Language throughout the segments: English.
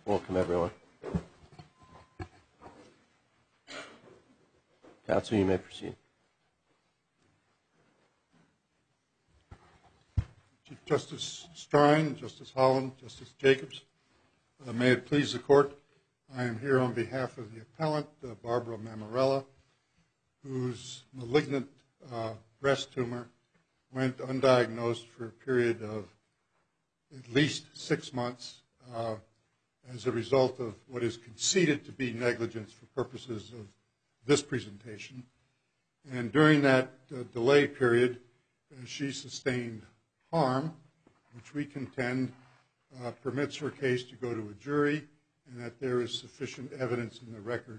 Welcome, everyone. Counsel, you may proceed. Chief Justice Strine, Justice Holland, Justice Jacobs, may it please the court, I am here on behalf of the appellant, Barbara Mammarella, whose malignant breast tumor went undiagnosed for a period of at least 6 months as a result of what is conceded to be negligence for purposes of this presentation. And during that delay period, she sustained harm, which we contend permits her case to go to a jury, and that there is sufficient evidence in the record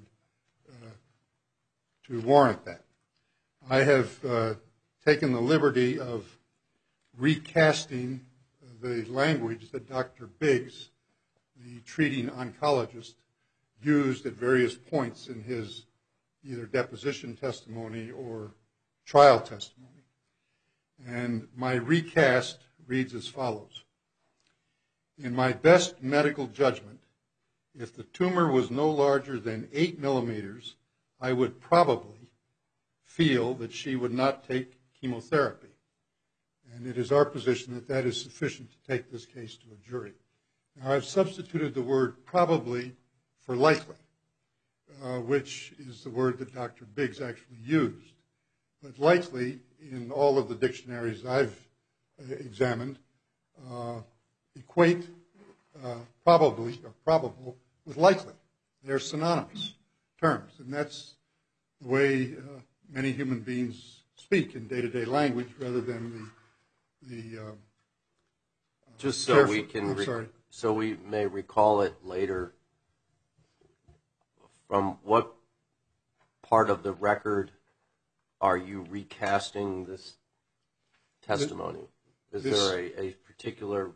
to warrant that. I have taken the liberty of recasting the language that Dr. Biggs, the treating oncologist, used at various points in his either deposition testimony or trial testimony. And my recast reads as follows. In my best medical judgment, if the tumor was no larger than 8 millimeters, I would probably feel that she would not take chemotherapy. And it is our position that that is sufficient to take this case to a jury. Now, I've substituted the word probably for likely, which is the word that Dr. Biggs actually used. But likely, in all of the dictionaries I've examined, equate probably or probable with likely. They're synonymous terms, and that's the way many human beings speak in day-to-day language rather than the just so we can so we may recall it later. From what part of the record are you recasting this testimony? Is there a particular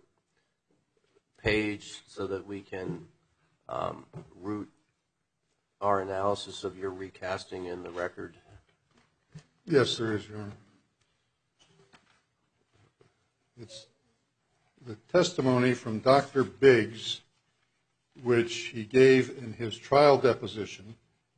page so that we can root our analysis of your recasting in the record? Yes, there is, Your Honor. It's the testimony from Dr. Biggs, which he gave in his trial deposition.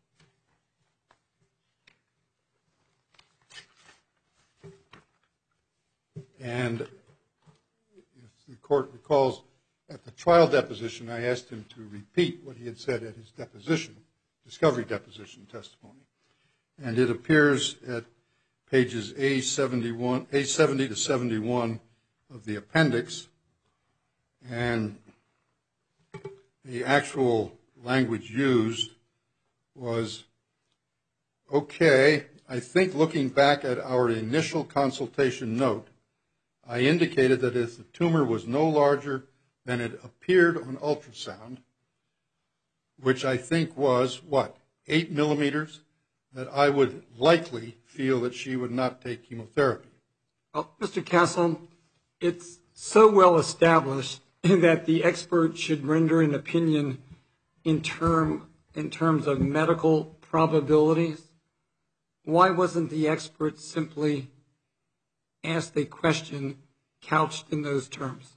And if the court recalls, at the trial deposition, I asked him to repeat what he had said at his deposition, discovery deposition testimony. And it appears at pages A70 to 71 of the appendix. And the actual language used was, okay, I think looking back at our initial consultation note, I indicated that if the tumor was no larger than it appeared on ultrasound, which I think was, 8 millimeters, that I would likely feel that she would not take chemotherapy. Well, Mr. Castle, it's so well established that the expert should render an opinion in terms of medical probabilities. Why wasn't the expert simply asked a question couched in those terms?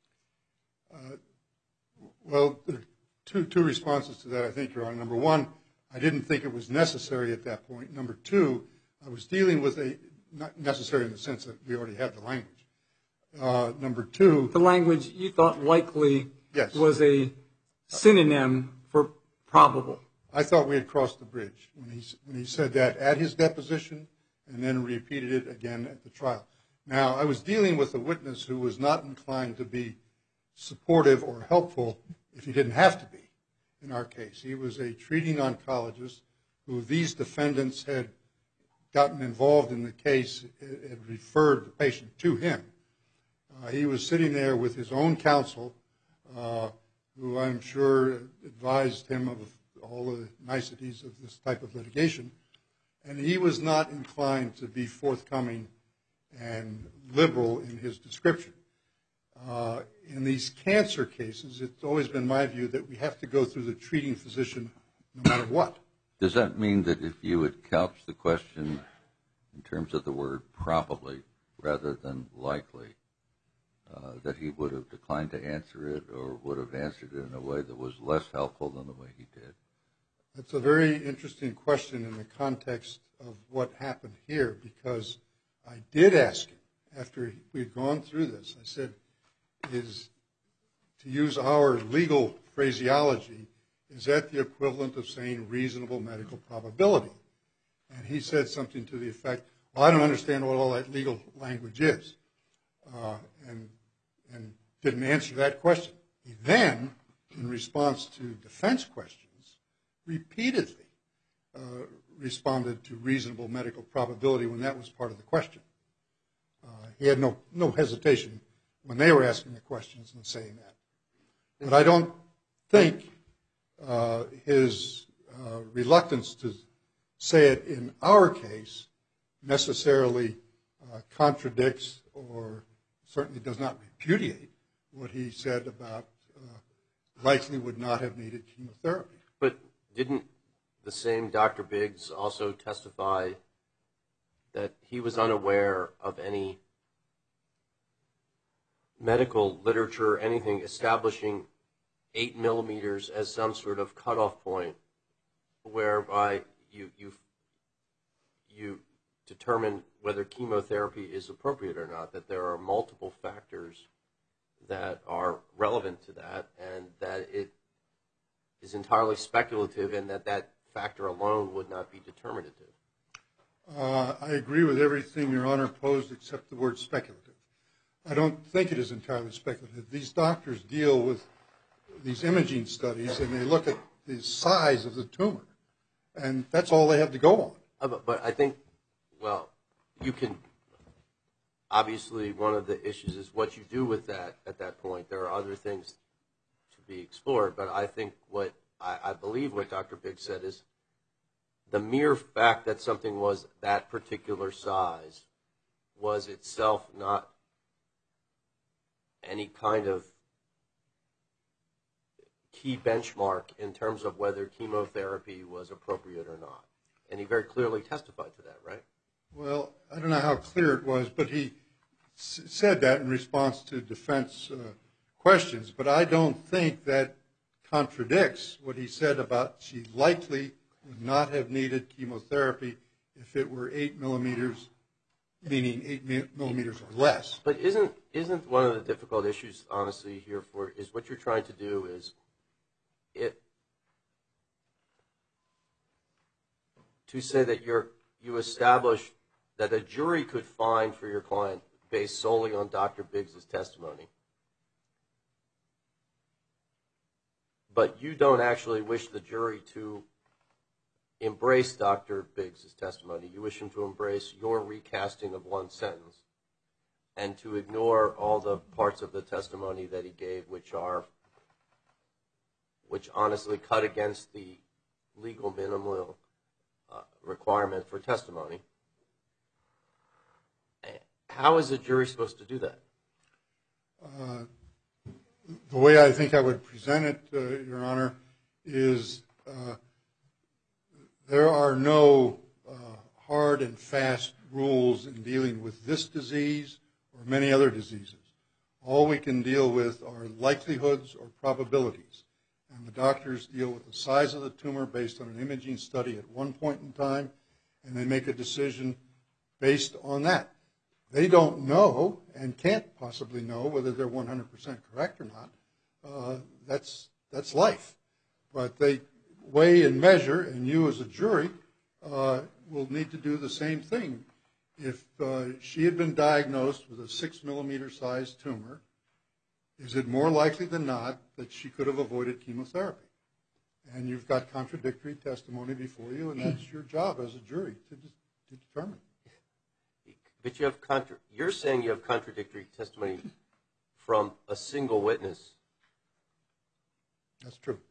Well, there are two responses to that, I think, Your Honor. Number one, I didn't think it was necessary at that point. Number two, I was dealing with not necessary in the sense that we already have the language. Number two, the language you thought likely yes, was a synonym for probable. I thought we had crossed the bridge when he said that at his deposition and then repeated it again at the trial. Now, I was dealing with a witness who was not inclined to be supportive or helpful if he didn't have to be in our case. He was a treating oncologist who these defendants had gotten involved in the case, had referred the patient to him. He was sitting there with his own counsel, who I'm sure advised him of all the niceties of this type of litigation, and he was not inclined to be forthcoming and liberal in his description. In these cancer cases, it's always been my view that we have to go through the treating physician no matter what. Does that mean that if you would couch the question in terms of the word probably rather than likely, that he would have declined to answer it or would have answered it in a way that was less helpful than the way he did? That's a very interesting question in the context of what happened here, because I did ask him after we'd gone through this. I said, to use our legal phraseology, is that the equivalent of saying reasonable medical probability? And he said something to the effect, well, I don't understand what all that legal language is, and didn't answer that question. He then, in response to defense questions, repeatedly responded to reasonable medical probability when that was part of the question. He had no hesitation when they were asking the questions in saying that. But I don't think his reluctance to say it in our case necessarily contradicts or certainly does not repudiate what he said about likely would not have needed chemotherapy. But didn't the same Dr. Biggs also testify that he was unaware of any medical literature, anything establishing 8 millimeters as some sort of cutoff point whereby you determine whether chemotherapy is appropriate or not, that there are multiple factors that are relevant to that, and that it is entirely speculative, and that factor alone would not be determinative? I agree with everything Your Honor posed except the word speculative. I don't think it is entirely speculative. These doctors deal with these imaging studies, and they look at the size of the tumor, and that's all they have to go on. But I think, well, you can, obviously one of the issues is what you do with that at that point. There are other things to be explored, but I think what I believe what Dr. Biggs said is the mere fact that something was that particular size was itself not any kind of key benchmark in terms of whether chemotherapy was appropriate or not. And he very clearly testified to that, right? Well, I don't know how clear it was, but he said that in response to defense questions. But I don't think that contradicts what he said about she likely would not have needed chemotherapy if it were 8 millimeters, meaning 8 millimeters or less. But isn't one of the difficult issues, honestly, here is what you're trying to do is to say that you establish that a jury could find for your client based solely on Dr. Biggs' testimony, but you don't actually wish the jury to embrace Dr. Biggs' testimony. You wish him to embrace your recasting of one sentence and to ignore all the parts of the testimony that he gave which honestly cut against the legal minimal requirement for testimony. How is a jury supposed to do that? The way I think I would present it, Your Honor, is there are no hard and fast rules in dealing with this disease or many other diseases. All we can deal with are likelihoods or probabilities. And the doctors deal with the size of the tumor based on an imaging study at one point in time, and they make a decision based on that. They don't know and can't possibly know whether they're 100% correct or not. That's life. But they weigh and measure, and you as a jury will need to do the same thing. If she had been diagnosed with a 6 millimeter sized tumor, is it more likely than not that she could have avoided chemotherapy? And you've got contradictory testimony before you, and that's your job as a jury to determine. But you're saying you have contradictory testimony from a single witness. That's true.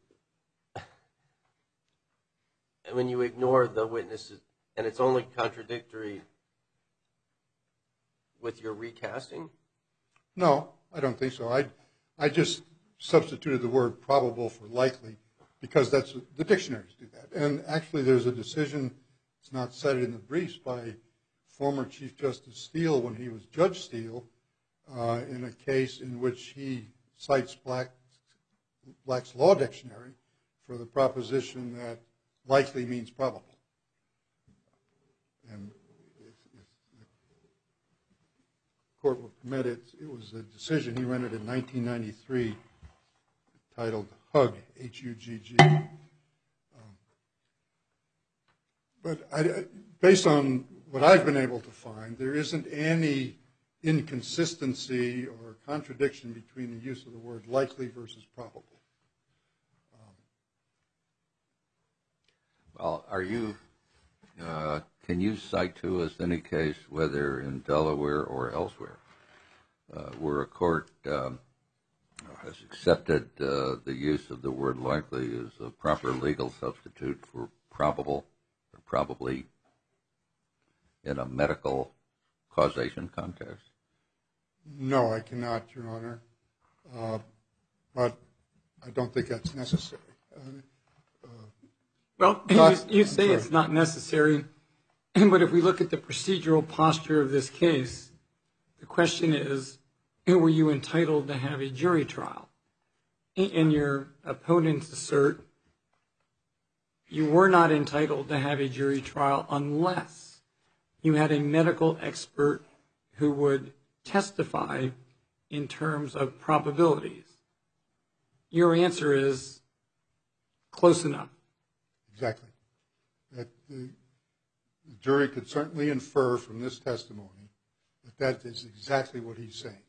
And when you ignore the witnesses, and it's only contradictory with your recasting? No, I don't think so. I just substituted the word probable for likely because that's the dictionaries do that. And actually there's a decision, it's not cited in the briefs, by former Chief Justice Steele when he was Judge Steele, in a case in which he cites Black's Law Dictionary for the proposition that likely means probable. And if the court will permit it, it was a decision he rendered in 1993 titled HUGG, H-U-G-G. But based on what I've been able to find, there isn't any inconsistency or contradiction between the use of the word likely versus probable. Well, can you cite to us any case, whether in Delaware or elsewhere, where a court has accepted the use of the word likely as a proper legal substitute for probable or probably in a medical causation context? No, I cannot, Your Honor. But I don't think that's necessary. Well, you say it's not necessary, but if we look at the procedural posture of this case, the question is, were you entitled to have a jury trial? And your opponents assert you were not entitled to have a jury trial unless you had a medical expert who would testify in terms of probabilities. Your answer is close enough. Exactly. That the jury could certainly infer from this testimony that that is exactly what he's saying,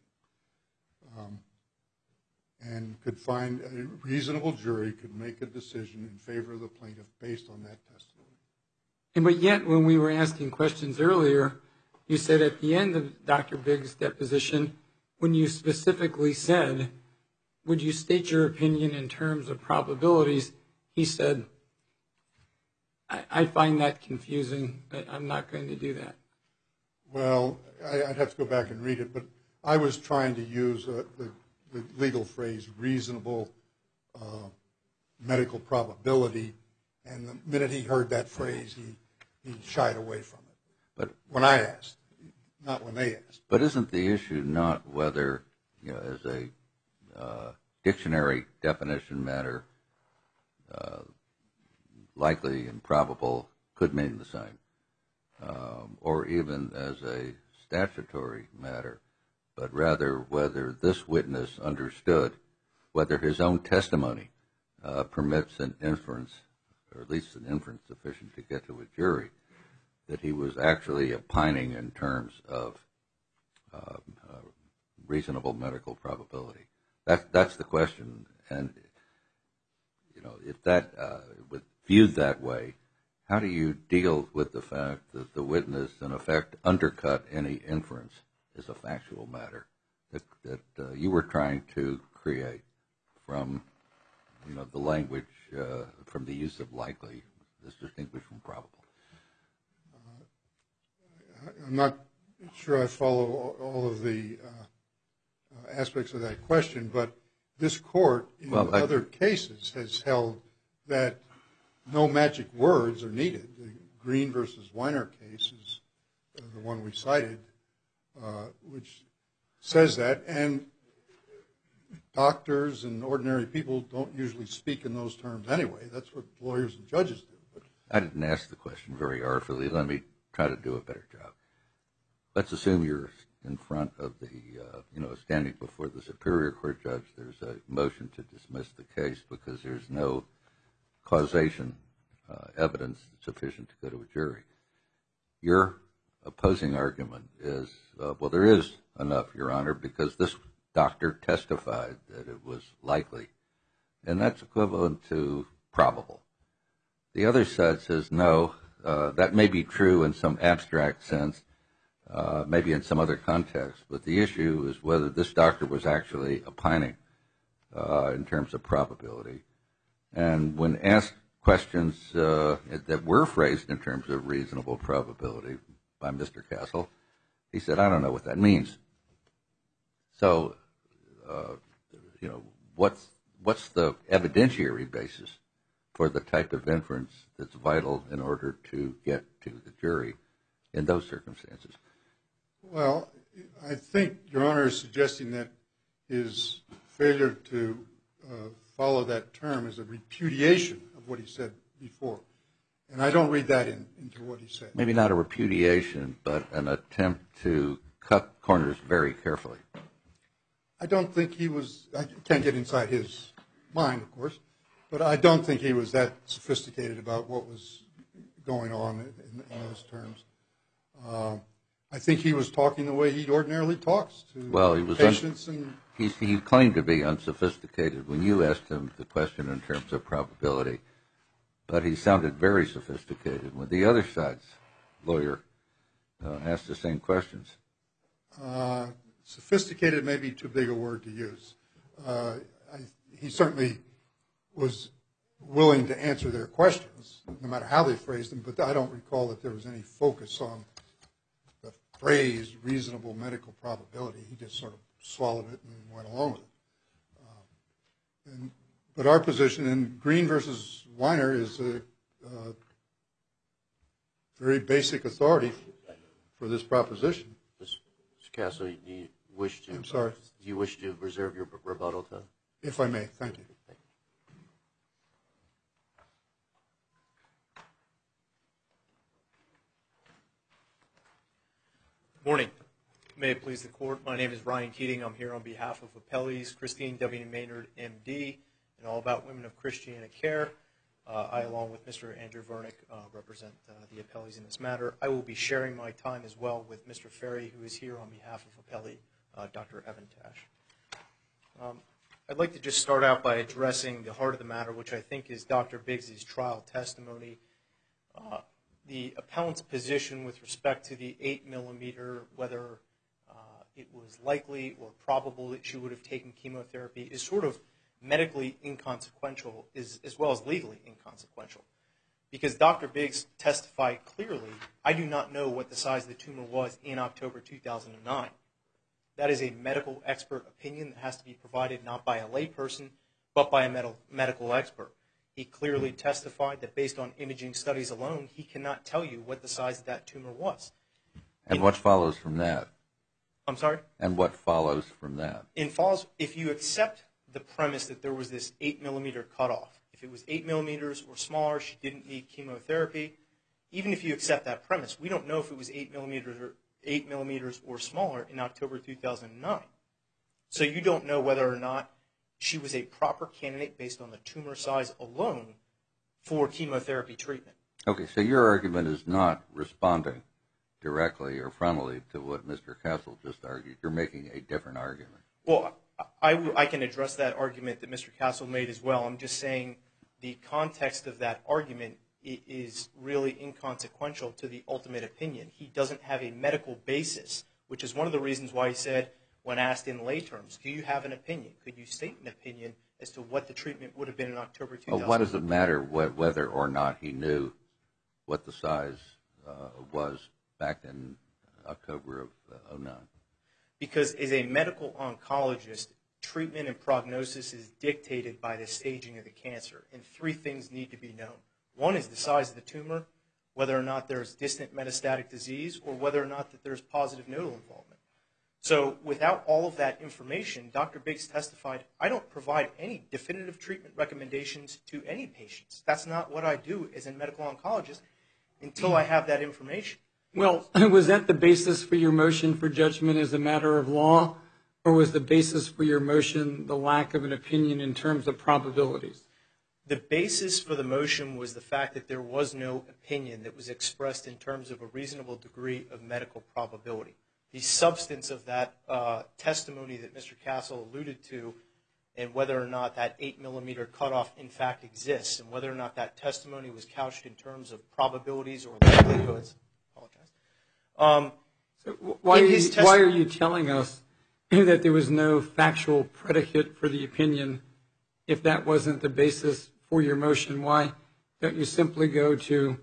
and could find a reasonable jury could make a decision in favor of the plaintiff based on that testimony. But yet, when we were asking questions earlier, you said at the end of Dr. Biggs' deposition, when you specifically said, would you state your opinion in terms of probabilities, he said, I find that confusing. I'm not going to do that. Well, I'd have to go back and read it, but I was trying to use the legal phrase reasonable medical probability, and the minute he heard that phrase, he shied away from it. But when I asked, not when they asked. But isn't the issue not whether, as a dictionary definition matter, likely and probable could mean the same, or even as a statutory matter, but rather whether this witness understood whether his own testimony permits an inference, or at least an inference sufficient to get to a jury, that he was actually opining in terms of reasonable medical probability. That's the question. And, if that was viewed that way, how do you deal with the fact that the witness, in effect, undercut any inference as a factual matter that you were trying to create from, the language, from the use of likely, as distinguished from probable? I'm not sure I follow all of the aspects of that question, but this court, in other cases, has held that no magic words are needed. The Green versus Weiner case is the one we cited, which says that. And doctors and ordinary people don't usually speak in those terms anyway. That's what lawyers and judges do. But I didn't ask the question very artfully. Let me try to do a better job. Let's assume you're in front of the, standing before the Superior Court judge. There's a motion to dismiss the case because there's no causation evidence sufficient to go to a jury. Your opposing argument is, well, there is enough, Your Honor, because this doctor testified that it was likely, and that's equivalent to probable. The other side says, no, that may be true in some abstract sense, maybe in some other context, but the issue is whether this doctor was actually opining in terms of probability. And when asked questions that were phrased in terms of reasonable probability by Mr. Castle, he said, I don't know what that means. So, what's the evidentiary basis for the type of inference that's vital in order to get to the jury in those circumstances? Well, I think Your Honor is suggesting that his failure to follow that term is a repudiation of what he said before. And I don't read that into what he said. Maybe not a repudiation, but an attempt to cut corners very carefully. I don't think he was, I can't get inside his mind, of course, but I don't think he was that sophisticated about what was going on in those terms. I think he was talking the way he ordinarily talks to patients. He claimed to be unsophisticated when you asked him the question in terms of probability, but he sounded very sophisticated when the other side's lawyer asked the same questions. Sophisticated may be too big a word to use. He certainly was willing to answer their questions, no matter how they phrased them, but I don't recall that there was any focus on the phrase reasonable medical probability. He just sort of swallowed it and went along with it. But our position in Green versus Weiner is a very basic authority for this proposition. Mr. Castle, do you wish to? I'm sorry. Do you wish to reserve your rebuttal time? If I may, thank you. Morning. May it please the court. My name is Ryan Keating. I'm here on behalf of appellees Christine W. Maynard, M.D., and All About Women of Christiana Care. I, along with Mr. Andrew Vernick, represent the appellees in this matter. I will be sharing my time as well with Mr. Ferry, who is here on behalf of appellee Dr. Evan Tash. I'd like to just start out by addressing the heart of the matter, which I think is Dr. Biggs' trial testimony. The appellant's position with respect to the 8mm, whether it was likely or probable that she would have taken chemotherapy, is sort of medically inconsequential as well as legally inconsequential. Because Dr. Biggs testified clearly, I do not know what the size of the tumor was in October 2009. That is a medical expert opinion that has to be provided not by a layperson, but by a medical expert. He clearly testified that based on imaging studies alone, he cannot tell you what the size of that tumor was. And what follows from that? I'm sorry? And what follows from that? If you accept the premise that there was this 8mm cutoff, if it was 8mm or smaller, she didn't need chemotherapy. Even if you accept that premise, we don't know if it was 8mm or smaller in October 2009. So you don't know whether or not she was a proper candidate based on the tumor size alone for chemotherapy treatment. Okay, so your argument is not responding directly or frontally to what Mr. Castle just argued. You're making a different argument. Well, I can address that argument that Mr. Castle made as well. I'm just saying the context of that argument is really inconsequential to the ultimate opinion. He doesn't have a medical basis, which is one of the reasons why he said, when asked in lay terms, do you have an opinion? Could you state an opinion as to what the treatment would have been in October 2009? Why does it matter whether or not he knew what the size was back in October of 2009? Because as a medical oncologist, treatment and prognosis is dictated by the staging of the cancer, and three things need to be known. One is the size of the tumor, whether or not there's distant metastatic disease, or whether or not that there's positive nodal involvement. So without all of that information, Dr. Biggs testified, I don't provide any definitive treatment recommendations to any patients. That's not what I do as a medical oncologist until I have that information. Well, was that the basis for your motion for judgment as a matter of law, or was the basis for your motion the lack of an opinion in terms of probabilities? The basis for the motion was the fact that there was no opinion that was expressed in terms of a reasonable degree of medical probability. The substance of that testimony that Mr. Castle alluded to, and whether or not that 8mm cutoff in fact exists, and whether or not that testimony was couched in terms of probabilities or likelihoods. So why are you telling us that there was no factual predicate for the opinion if that wasn't the basis for your motion? Why don't you simply go to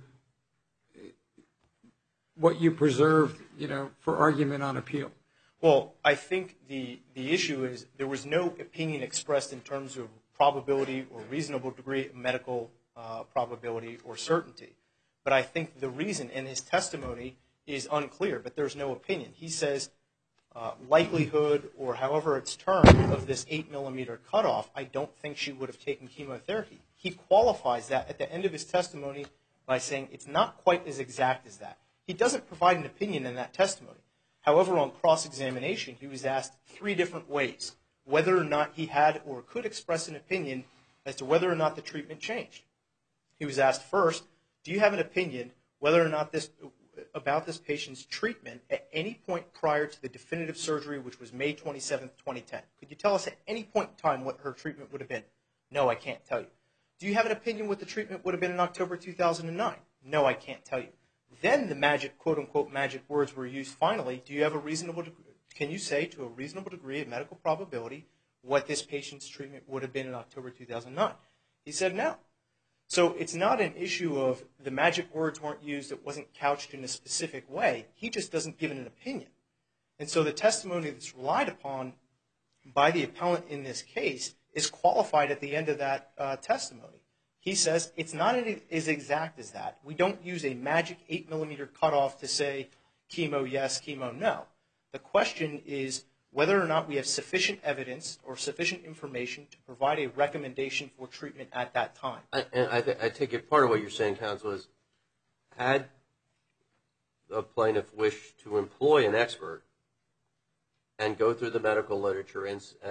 what you preserved, for argument on appeal? Well, I think the issue is there was no opinion expressed in terms of probability or reasonable degree of medical probability or certainty. But I think the reason in his testimony is unclear, but there's no opinion. He says, likelihood, or however it's termed, of this 8 millimeter cutoff, I don't think she would have taken chemotherapy. He qualifies that at the end of his testimony by saying it's not quite as exact as that. He doesn't provide an opinion in that testimony. However, on cross-examination, he was asked 3 different ways whether or not he had or could express an opinion as to whether or not the treatment changed. He was asked first, do you have an opinion whether or not about this patient's treatment at any point prior to the definitive surgery, which was May 27th, 2010? Could you tell us at any point in time what her treatment would have been? No, I can't tell you. Do you have an opinion what the treatment would have been in October 2009? No, I can't tell you. Then the magic, quote-unquote, magic words were used finally. Do you have a reasonable degree? Can you say to a reasonable degree of medical probability what this patient's treatment would have been in October 2009? He said no. So it's not an issue of the magic words weren't used, it wasn't couched in a specific way. He just doesn't give it an opinion. And so the testimony that's relied upon by the appellant in this case is qualified at the end of that testimony. He says it's not as exact as that. We don't use a magic 8 millimeter cutoff to say chemo yes, chemo no. The question is whether or not we have sufficient evidence or sufficient information to provide a recommendation for treatment at that time. I take it part of what you're saying, counsel, is had the plaintiff wished to employ an expert and go through the medical literature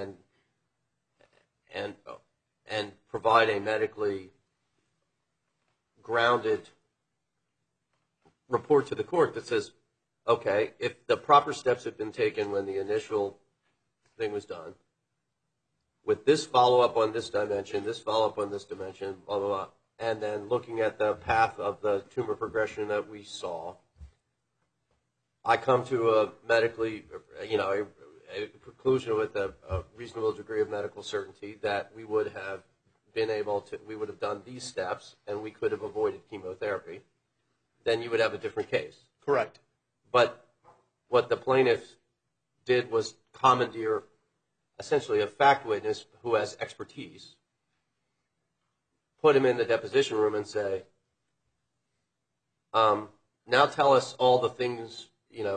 and provide a medically grounded report to the court that says, okay, if the proper steps have been taken when the initial thing was done, with this follow-up on this dimension, this follow-up on this dimension, blah, blah, blah, and then looking at the path of the tumor progression that we saw, I come to a medically, a conclusion with a reasonable degree of medical certainty that we would have done these steps and we could have avoided chemotherapy, then you would have a different case. Correct. But what the plaintiff did was commandeer essentially a fact witness who has expertise, put him in the deposition room and say, now tell us all the things,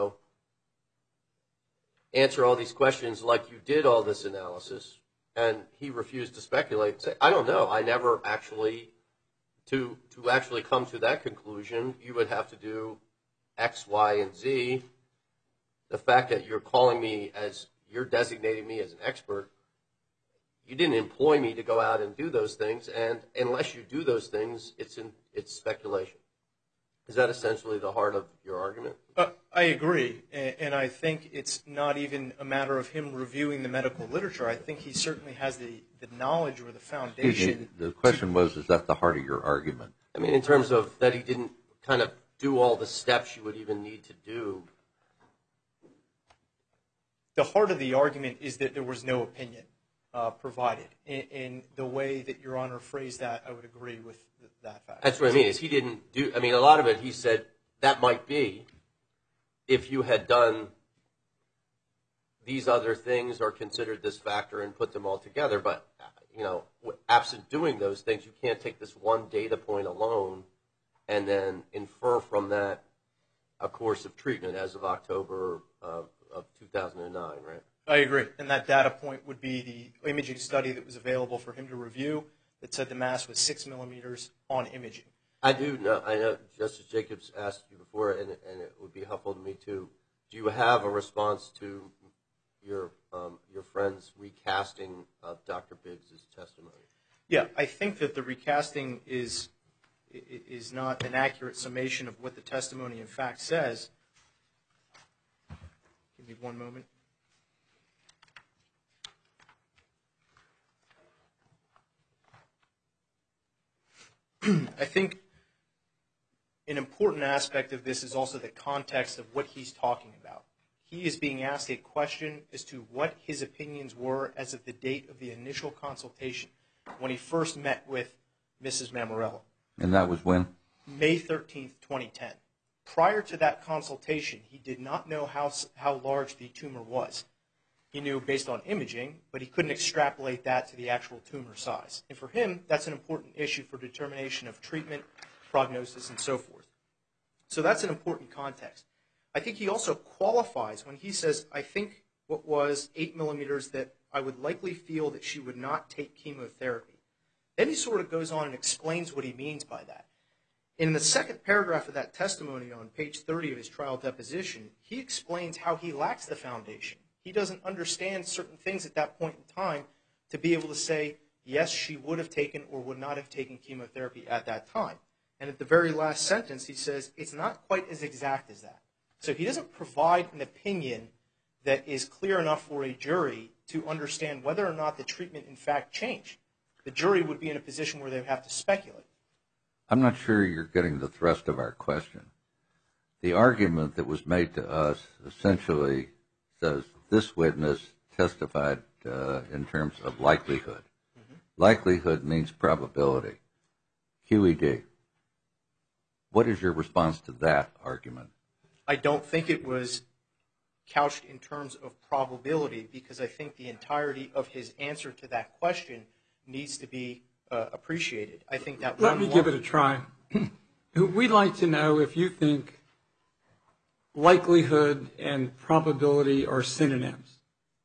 answer all these questions like you did all this analysis. And he refused to speculate and say, I don't know. I never actually, to actually come to that conclusion, you would have to do X, Y, and Z. The fact that you're designating me as an expert, you didn't employ me to go out and do those things, and unless you do those things, it's speculation. Is that essentially the heart of your argument? I agree, and I think it's not even a matter of him reviewing the medical literature. I think he certainly has the knowledge or the foundation. The question was, is that the heart of your argument? I mean, in terms of that he didn't kind of do all the steps you would even need to do. The heart of the argument is that there was no opinion provided. In the way that Your Honor phrased that, I would agree with that fact. That's what I mean, is he didn't do, I mean, a lot of it he said, that might be if you had done these other things or considered this factor and put them all together. But, absent doing those things, you can't take this one data point alone and then infer from that a course of treatment as of October of 2009, right? I agree. And that data point would be the imaging study that was available for him to review that said the mass was 6 millimeters on imaging. I know Justice Jacobs asked you before, and it would be helpful to me too. Do you have a response to your friend's recasting of Dr. Biggs' testimony? Yeah, I think that the recasting is not an accurate summation of what the testimony in fact says. Give me one moment. I think an important aspect of this is also the context of what he's talking about. He is being asked a question as to what his opinions were as of the date of the initial consultation when he first met with Mrs. Mammarella. And that was when? May 13th, 2010. Prior to that consultation, he did not know how large the tumor was. He knew based on imaging, but he couldn't extrapolate that to the actual tumor size. And for him, that's an important issue for determination of treatment, prognosis, and so forth. So that's an important context. I think he also qualifies when he says, I think what was 8 millimeters that I would likely feel that she would not take chemotherapy. Then he sort of goes on and explains what he means by that. In the second paragraph of that testimony on page 30 of his trial deposition, he explains how he lacks the foundation. He doesn't understand certain things at that point in time to be able to say, yes, she would have taken or would not have taken chemotherapy at that time. And at the very last sentence, he says, it's not quite as exact as that. So he doesn't provide an opinion that is clear enough for a jury to understand whether or not the treatment in fact changed. The jury would be in a position where they would have to speculate. I'm not sure you're getting the thrust of our question. The argument that was made to us essentially says this witness testified in terms of likelihood. Likelihood means probability. QED. What is your response to that argument? I don't think it was couched in terms of probability because I think the entirety of his answer to that question needs to be appreciated. I think that Let me give it a try. We'd like to know if you think likelihood and probability are synonyms.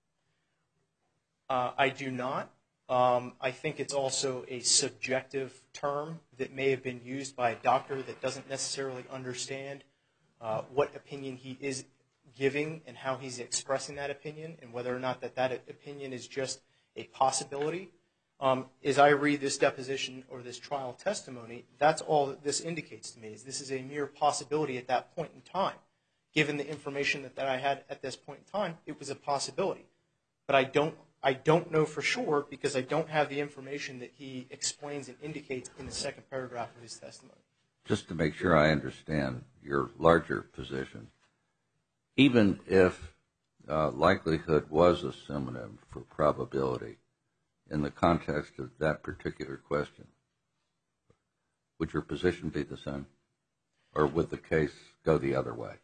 I do not. I think it's also a subjective term that may have been used by a doctor that doesn't necessarily understand what opinion he is giving and how he's expressing that opinion and whether or not that opinion is just a possibility. As I read this deposition or this trial testimony, that's all that this indicates to me is this is a mere possibility at that point in time. Given the information that I had at this point in time, it was a possibility. But I don't know for sure because I don't have the information that he explains and indicates in the second paragraph of his testimony. Just to make sure I understand your larger position, even if likelihood was a synonym for probability in the context of that particular question, would your position be the same? Or would the case go the other way?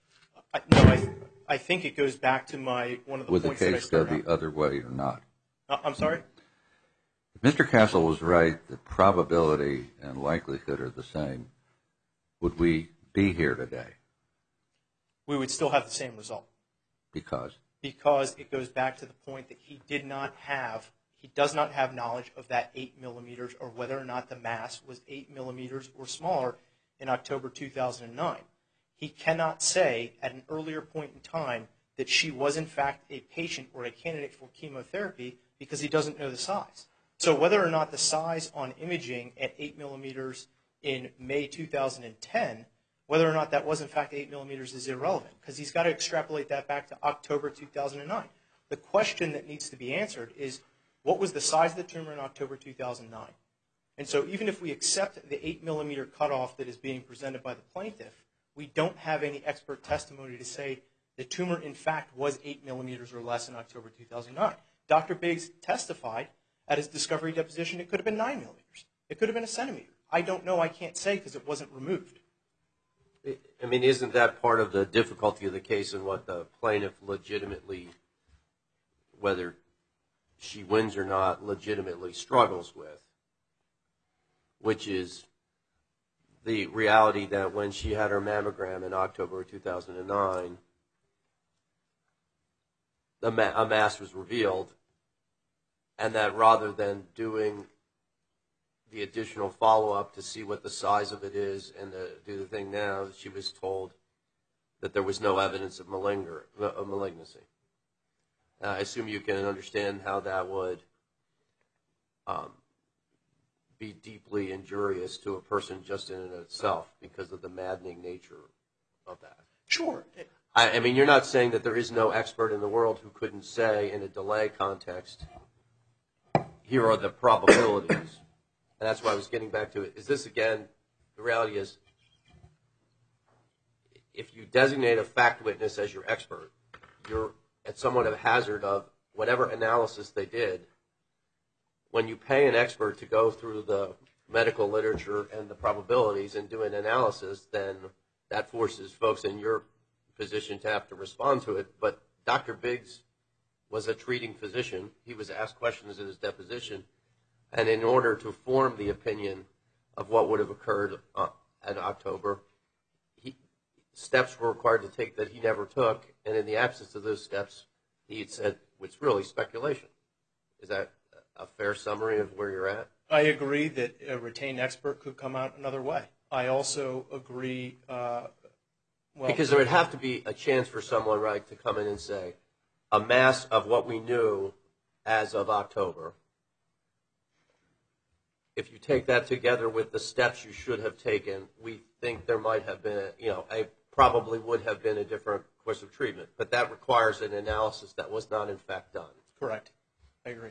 I think it goes back to one of the would points the that I case go started the other way or not? I'm sorry? If Mr. Castle was right that probability and likelihood are the same, would we be here today? We would still have the same result. Because? Because it goes back to the point that he does not have knowledge of that 8 millimeters or whether or not the mass was 8 millimeters or smaller in October 2009. He cannot say at an earlier point in time that she was in fact a patient or a candidate for chemotherapy because he doesn't know the size. So whether or not the size on imaging at 8 millimeters in May 2010, whether or not that was in fact 8 millimeters is irrelevant because he's got to extrapolate that back to October 2009. The question that needs to be answered is what was the size of the tumor in October 2009? And so even if we accept the 8 millimeter cutoff that is being presented by the plaintiff, we don't have any expert testimony to say the tumor in fact was 8 millimeters or less in October 2009. Dr. Biggs testified at his discovery deposition it could have been 9 millimeters. It could have been a centimeter. I don't know. I can't say because it wasn't removed. I mean, isn't that part of the difficulty of the case and what the plaintiff legitimately, whether she wins or not, legitimately struggles with, which is the reality that when she had her mammogram in October 2009, a mass was revealed, and that rather than doing the additional follow-up to see what the size of it is and to do the thing now, she was told that there was no evidence of malignancy. I assume you can understand how that would be deeply injurious to a person just in and of itself because of the maddening nature of that. Sure. I mean, you're not saying that there is no expert in the world who couldn't say in a delay context, here are the probabilities. And that's why I was getting back to it. Is this, again, the reality is, if you designate a fact witness as your expert, you're at somewhat of a hazard of whatever analysis they did. When you pay an expert to go through the medical literature and the probabilities and do an analysis, then that forces folks in your position to have to respond to it. But Dr. Biggs was a treating physician. He was asked questions in his deposition. And in order to form the opinion of what would have occurred in October, steps were required to take that he never took, and in the absence of those steps, he had said it's really speculation. Is that a fair summary of where you're at? I agree that a retained expert could come out another way. I also agree. Because there would have to be a chance for someone, right, to come in and say, a mass of what we knew as of October, if you take that together with the steps you should have taken, we think there might have been, probably would have been a different course of treatment. But that requires an analysis that was not, in fact, done. Correct. I agree.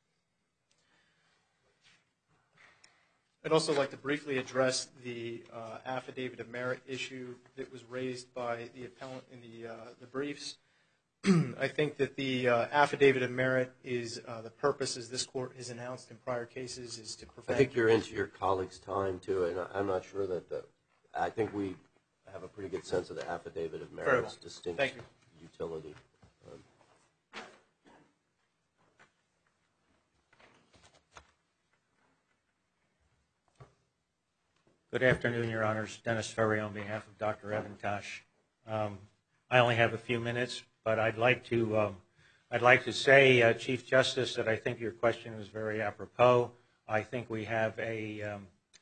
I'd also like to briefly address the affidavit of merit issue that was raised by the appellant in the briefs. I think that the affidavit of merit is the purpose, as this court has announced in prior cases, is to prevent. I think you're into your colleague's time, too, and I'm not sure that I think we have a pretty good sense of the affidavit of merit's distinct utility. Good afternoon, Your Honors. Dennis Ferry on behalf of Dr. Evantosh. I only have a few minutes, but I'd like to say, Chief Justice, that I think your question was very apropos. I think we have a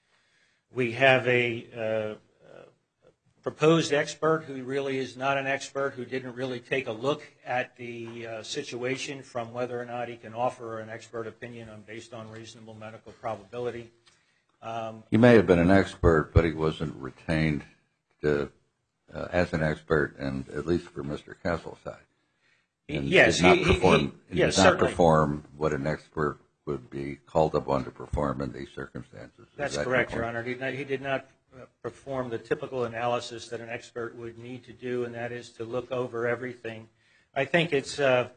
proposed expert who really is not an expert, who didn't really take a look at the situation from whether or not he can offer an expert opinion based on reasonable medical probability. He may have been an expert, but he wasn't retained as an expert, and at least for Mr. Castle's side. And yes, he did not certainly perform what an expert would be called upon to perform in these circumstances. That's correct, Your Honor. He did not perform the typical analysis that an expert would need to do, and that is to look over everything. I think it's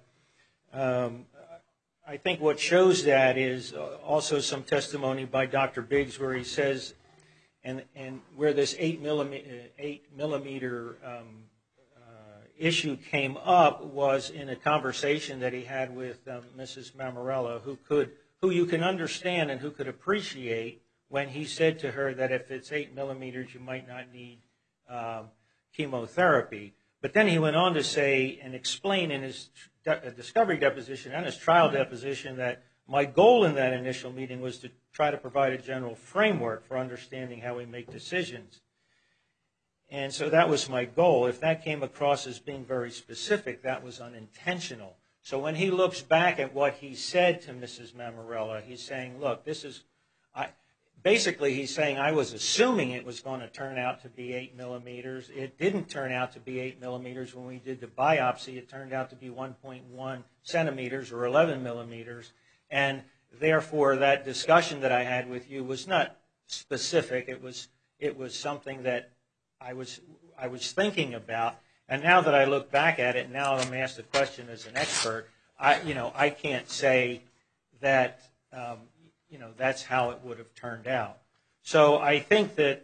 I think what shows that is also some testimony by Dr. Biggs where he says, and where this 8 millimeter issue came up was in a conversation that he had with Mrs. Mammarella, who you can understand and who could appreciate when he said to her that if it's 8 millimeters, you might not need chemotherapy. But then he went on to say and explain in his discovery deposition and his trial deposition that my goal in that initial meeting was to try to provide a general framework for understanding how we make decisions. And so that was my goal. If that came across as being very specific, that was unintentional. So when he looks back at what he said to Mrs. Mammarella, he's saying, look, basically he's saying I was assuming it was going to turn out to be 8 millimeters. It didn't turn out to be 8 millimeters when we did the biopsy. It turned out to be 1.1 centimeters or 11 millimeters. And therefore that discussion that I had with you was not specific. It was something that I was thinking about. And now that I look back at it, now I'm asked the question as an expert, I can't say that that's how it would have turned out. So I think that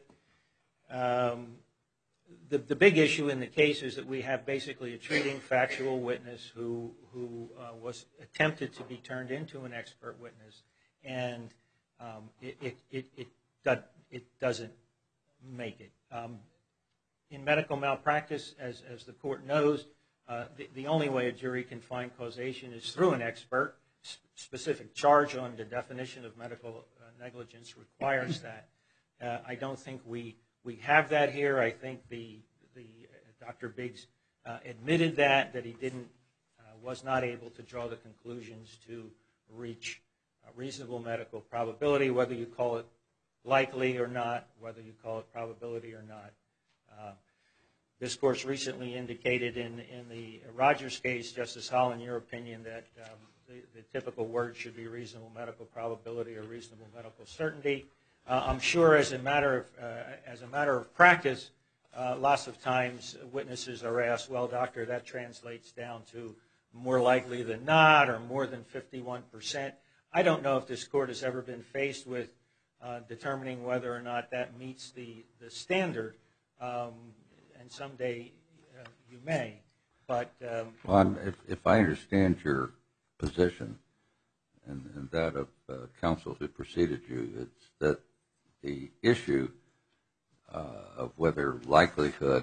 the big issue in the case is that we have basically a treating factual witness who was attempted to be turned into an expert witness, and it doesn't make it. In medical malpractice, as the court knows, the only way a jury can find causation is through an expert. Specific charge on the definition of medical negligence requires that. I don't think we have that here. I think the Dr. Biggs admitted that he was not able to draw the conclusions to reach a reasonable medical probability, whether you call it likely or not, whether you call it probability or not. This course recently indicated in the Rogers case, Justice Hall, in your opinion, that the typical word should be reasonable medical probability or reasonable medical certainty. I'm sure as a matter of practice, lots of times witnesses are asked, well, doctor, that translates down to more likely than not or more than 51%. I don't know if this court has ever been faced with determining whether or not that meets the standard, and someday you may. But well, if I understand your position and that of counsel who preceded you, it's that the issue of whether likelihood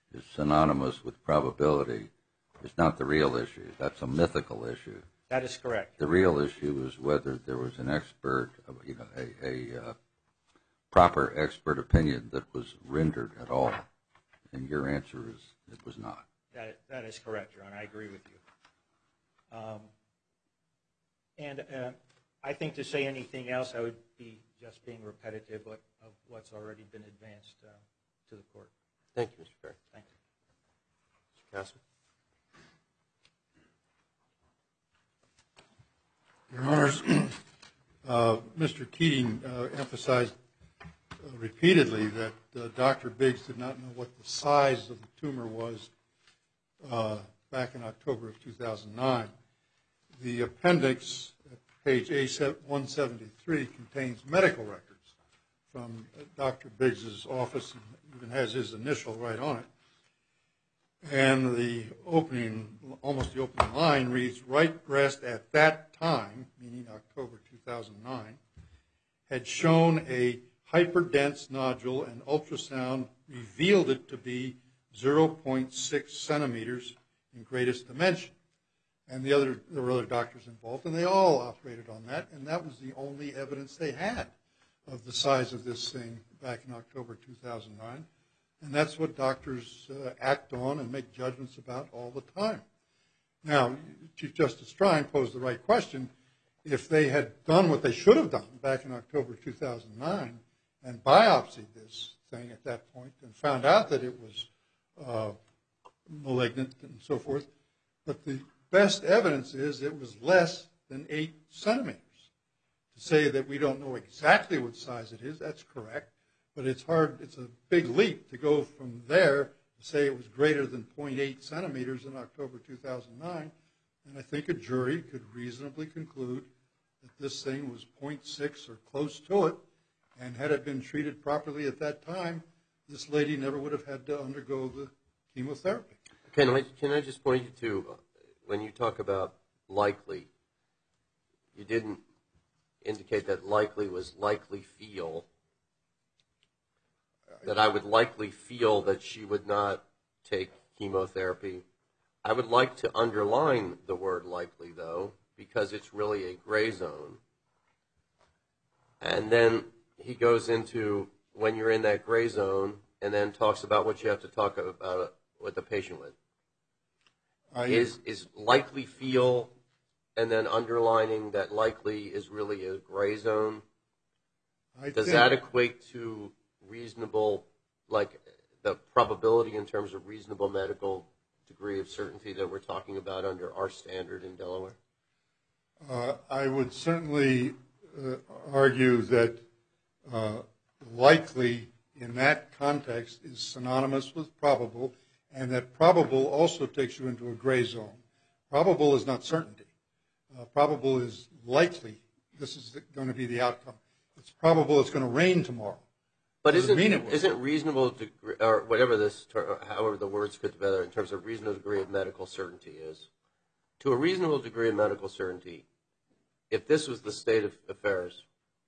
is synonymous with probability is not the real issue. That's a mythical issue. That is correct. The real issue is whether there was an expert, a proper expert opinion that was rendered at all. And your answer is it was not. That is correct, Your Honor. I agree with you. And I think to say anything else, I would be just being repetitive of what's already been advanced to the court. Thank you, Mr. Perry. Thank you. Mr. Castle. Your Honors, Mr. Keating emphasized repeatedly that Dr. Biggs did not know what the size of the tumor was back in October of 2009. The appendix at page A173 contains medical records from Dr. Biggs's office, and even has his initial right on it. And the almost the opening line reads, right breast at that time, meaning October 2009, had shown a hyperdense nodule, and ultrasound revealed it to be 0.6 centimeters in greatest dimension. And there were other doctors involved, and they all operated on that, and that was the only evidence they had of the size of this thing back in October 2009. And that's what doctors act on and make judgments about all the time. Now, Chief Justice Strine posed the right question. If they had done what they should have done back in October 2009 and biopsied this thing at that point and found out that it was malignant and so forth, but the best evidence is it was less than 8 centimeters. To say that we don't know exactly what size it is, that's correct, but it's hard, it's a big leap to go from there to say it was greater than 0.8 centimeters in October 2009, and I think a jury could reasonably conclude that this thing was 0.6 or close to it, and had it been treated properly at that time, this lady never would have had to undergo the chemotherapy. Can I just point you to, when you talk about likely, you didn't indicate that likely was likely feel, that I would likely feel that she would not take chemotherapy. I would like to underline the word likely, though, because it's really a gray zone. And then he goes into when you're in that gray zone and then talks about what you have to talk about with the patient with. Is likely feel and then underlining that likely is really a gray zone? Does that equate to reasonable, like the probability in terms of reasonable medical degree of certainty that we're talking about under our standard in Delaware? I would certainly argue that likely in that context is synonymous with probable, and that probable also takes you into a gray zone. Probable is not certainty. Probable is likely this is going to be the outcome. It's probable it's going to rain tomorrow. But isn't reasonable degree, or whatever however the words fit together in terms of reasonable degree of medical certainty is, to a reasonable degree of medical certainty, if this was the state of affairs,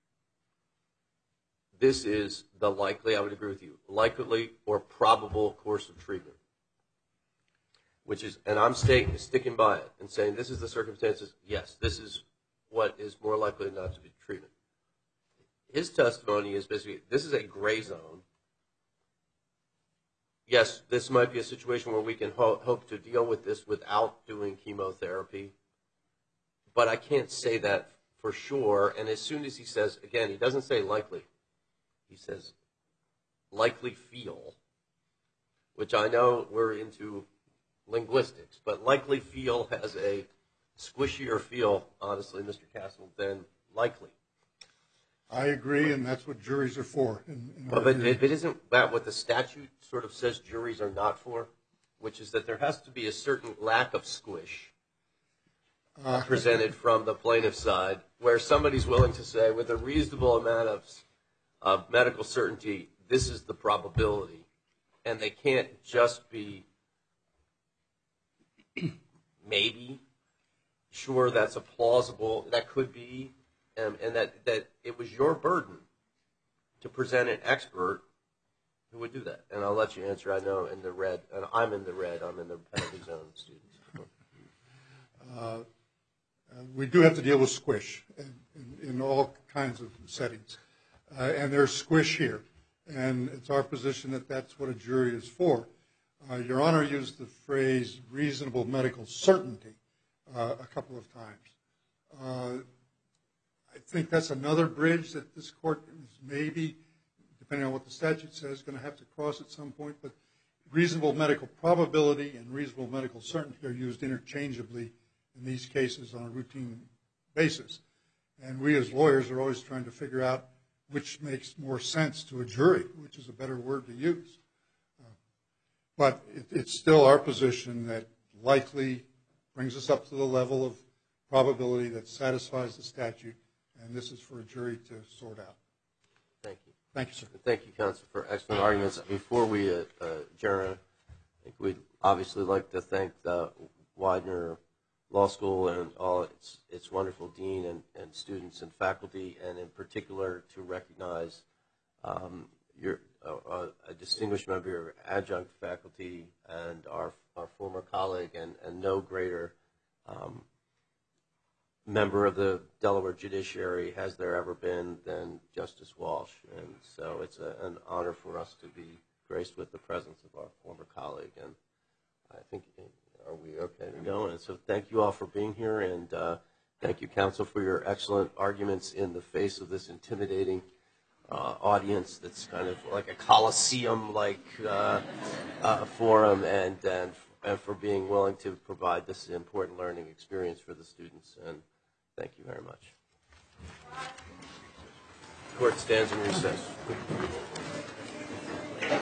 this is the likely, I would agree with you, likely or probable course of treatment. Which is, and I'm sticking by it and saying this is the circumstances, yes, this is what is more likely not to be treatment. His testimony is basically, this is a gray zone. Yes, this might be a situation where we can hope to deal with this without doing chemotherapy, but I can't say that for sure. And as soon as he says, again, he doesn't say likely, he says likely feel, which I know we're into linguistics, but likely feel has a squishier feel, honestly, Mr. Castle, than likely. I agree, and that's what juries are for. But isn't that what the statute sort of says juries are not for? Which is that there has to be a certain lack of squish presented from the plaintiff's side, where somebody's willing to say, with a reasonable amount of medical certainty, this is the probability. And they can't just be maybe sure that's a plausible, that could be, and that it was your burden to present an expert Who would do that? And I'll let you answer. I know in the red, and I'm in the red. I'm in the penalty zone, students. We do have to deal with squish in all kinds of settings. And there's squish here. And it's our position that that's what a jury is for. Your Honor used the phrase reasonable medical certainty a couple of times. I think that's another bridge that this court is maybe, depending on what the statute says, going to have to cross at some point. But reasonable medical probability and reasonable medical certainty are used interchangeably in these cases on a routine basis. And we as lawyers are always trying to figure out which makes more sense to a jury, which is a better word to use. But it's still our position that likely brings us up to the level of probability that satisfies the statute, and this is for a jury to sort out. Thank you. Thank you, sir. Thank you, counsel, for excellent arguments. Before we adjourn, I think we'd obviously like to thank the Widener Law School and all its wonderful dean and students and faculty, and in particular to recognize a distinguished member of your adjunct faculty and our former colleague and no greater member of the Delaware judiciary has there ever been than Justice Walsh. And so it's an honor for us to be graced with the presence of our former colleague. And I think, are we okay to go? And so thank you all for being here, and thank you, counsel, for your excellent arguments in the face of this intimidating audience that's kind of like a coliseum-like forum, and for being willing to provide this important learning experience for the students. And thank you very much. Court stands in recess.